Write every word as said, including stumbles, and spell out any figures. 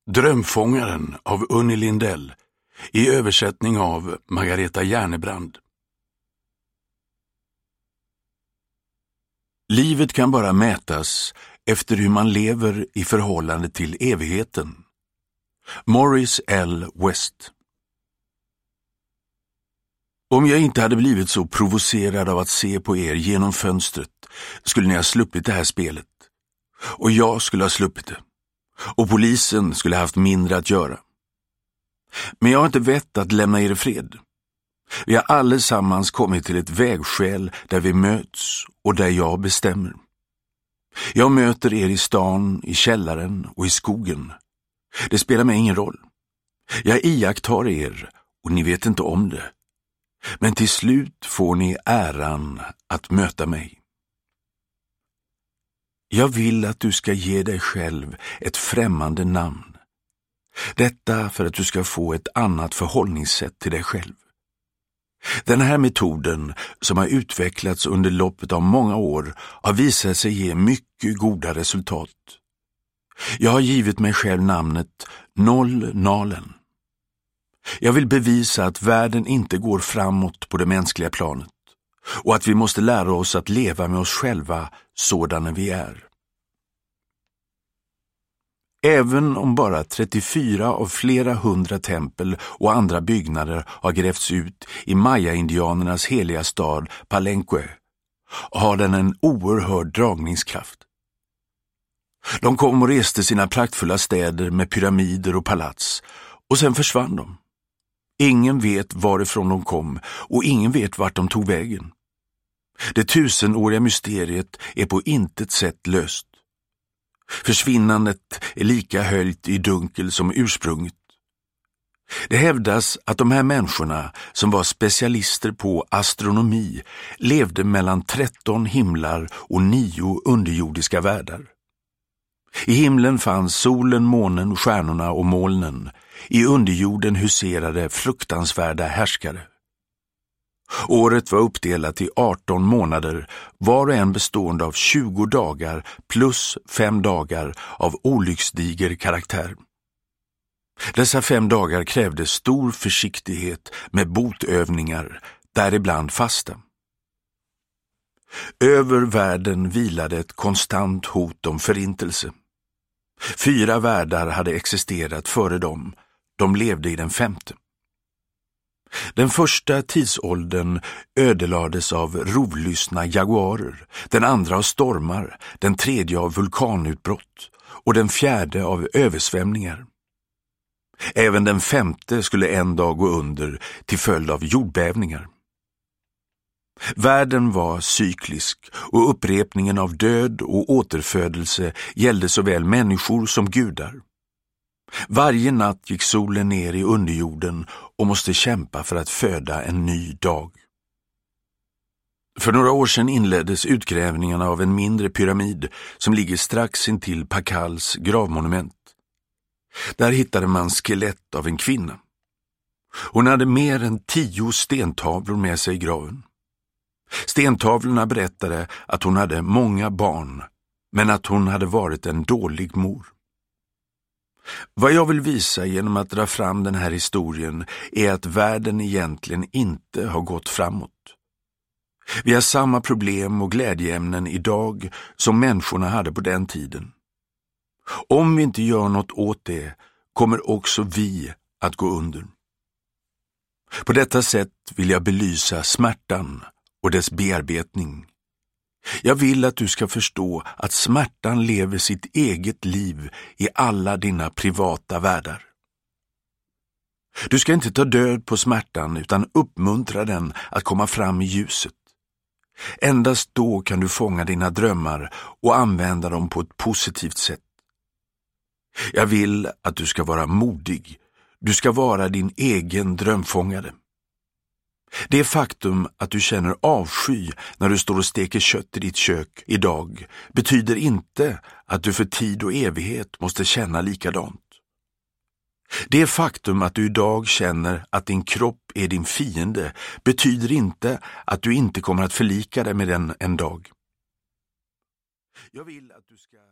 Drömfångaren av Unni Lindell i översättning av Margareta Järnebrand. Livet kan bara mätas efter hur man lever i förhållande till evigheten. Morris L. West. Om jag inte hade blivit så provocerad av att se på er genom fönstret skulle ni ha sluppit det här spelet. Och jag skulle ha sluppit det. Och polisen skulle ha haft mindre att göra. Men jag har inte vett att lämna er i fred. Vi har allesammans kommit till ett vägskäl där vi möts och där jag bestämmer. Jag möter er i stan, i källaren och i skogen. Det spelar mig ingen roll. Jag iakttar er och ni vet inte om det. Men till slut får ni äran att möta mig. Jag vill att du ska ge dig själv ett främmande namn. Detta för att du ska få ett annat förhållningssätt till dig själv. Den här metoden, som har utvecklats under loppet av många år, har visat sig ge mycket goda resultat. Jag har givit mig själv namnet Noll-Nalen. Jag vill bevisa att världen inte går framåt på det mänskliga planet och att vi måste lära oss att leva med oss själva sådana vi är. Även om bara trettiofyra av flera hundra tempel och andra byggnader har grävts ut i maya-indianernas heliga stad Palenque, har den en oerhörd dragningskraft. De kom och reste sina praktfulla städer med pyramider och palats, och sen försvann de. Ingen vet varifrån de kom och ingen vet vart de tog vägen. Det tusenåriga mysteriet är på intet sätt löst. Försvinnandet är lika höljt i dunkel som ursprunget. Det hävdas att de här människorna, som var specialister på astronomi, levde mellan tretton himlar och nio underjordiska världar. I himlen fanns solen, månen, stjärnorna och molnen. I underjorden huserade fruktansvärda härskare. Året var uppdelat i arton månader, var och en bestående av tjugo dagar plus fem dagar av olycksdiger karaktär. Dessa fem dagar krävde stor försiktighet med botövningar, däribland fasta. Över världen vilade ett konstant hot om förintelse. Fyra världar hade existerat före dem, de levde i den femte. Den första tidsåldern ödelades av rovlystna jaguarer, den andra av stormar, den tredje av vulkanutbrott och den fjärde av översvämningar. Även den femte skulle en dag gå under till följd av jordbävningar. Världen var cyklisk och upprepningen av död och återfödelse gällde såväl människor som gudar. Varje natt gick solen ner i underjorden och måste kämpa för att föda en ny dag. För några år sedan inleddes utgrävningarna av en mindre pyramid som ligger strax intill Pakals gravmonument. Där hittade man skelett av en kvinna. Hon hade mer än tio stentavlor med sig i graven. Stentavlorna berättade att hon hade många barn, men att hon hade varit en dålig mor. Vad jag vill visa genom att dra fram den här historien är att världen egentligen inte har gått framåt. Vi har samma problem och glädjeämnen idag som människorna hade på den tiden. Om vi inte gör något åt det kommer också vi att gå under. På detta sätt vill jag belysa smärtan och dess bearbetning. Jag vill att du ska förstå att smärtan lever sitt eget liv i alla dina privata världar. Du ska inte ta död på smärtan utan uppmuntra den att komma fram i ljuset. Endast då kan du fånga dina drömmar och använda dem på ett positivt sätt. Jag vill att du ska vara modig. Du ska vara din egen drömfångare. Det faktum att du känner avsky när du står och steker kött i ditt kök idag betyder inte att du för tid och evighet måste känna likadant. Det faktum att du idag känner att din kropp är din fiende betyder inte att du inte kommer att förlika dig med den en dag. Jag vill att du ska